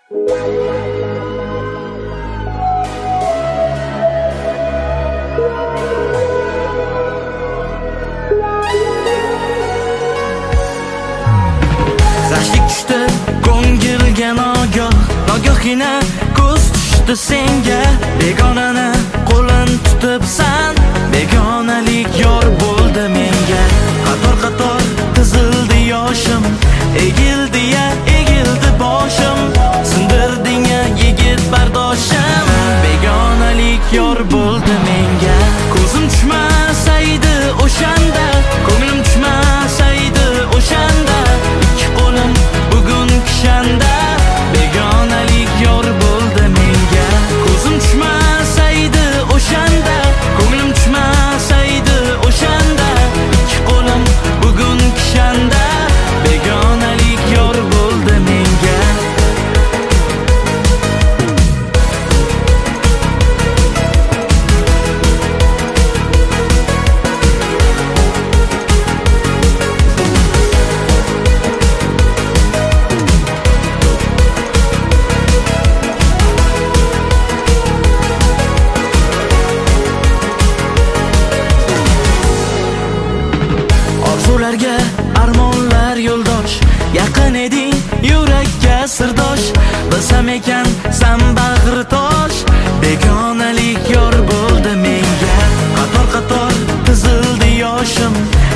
Zashlik tushdi ko'ngilga nogohgina ko'z tushdi senga. Begonani qo'lin tutibsan, begonalik yor bo'ldi menga. Qator qizildi yoshim, egildi boshim. Sindirding-a yigit bardoshim, begonalik yor bo'ldi menga. Ko'zim tushmasaydi o'shanda, ko'nglim tushmasaydi o'shanda, ikki qo'lim bugun kishanda, begonalik yor bo'ldi menga. Ko'zim tushmasaydi o'shanda, ko'nglim tushmasaydi o'shanda, ikki qo'lim bugun kishanda, begonalik yor bo'ldi menga. Orzularga armonlar yo'ldosh, yaqin eding yurakka sirdosh. Bilsam ekan san bag'ri tosh, begonalik yor bo'ldi menga. Qator qizildi yoshim,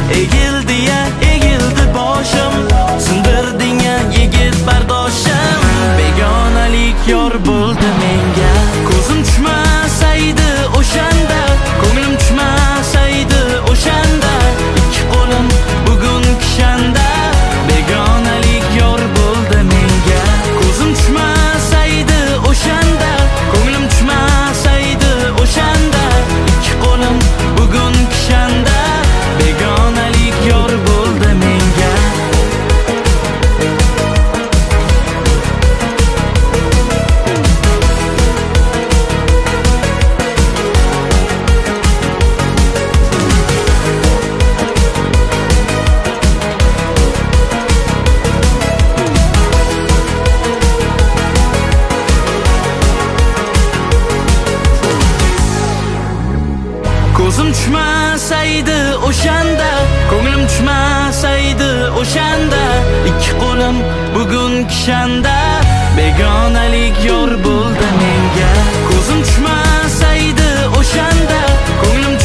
egildi boshim. Sindirding-a yigit bardoshim, begonalik yor bo'ldi menga. Ko'zim tushmasaydi o'shanda, ko'nglim tushmasaydi o'shanda, ikki qo'lim bugun kishanda, begonalik yor bo'ldi menga. Ko'zim tushmasaydi o'shanda, ko'nglim tushmasaydi o'shanda, ikki qo'lim bugun kishanda, begonalik yor bo'ldi menga. Ko'zim tushmasaydi o'shanda, ko'nglim tushmasaydi o'shanda, ikki qo'lim bugun kishanda, begonalik yor bo'ldi menga. Ko'zim tushmasaydi o'shanda, ko'nglim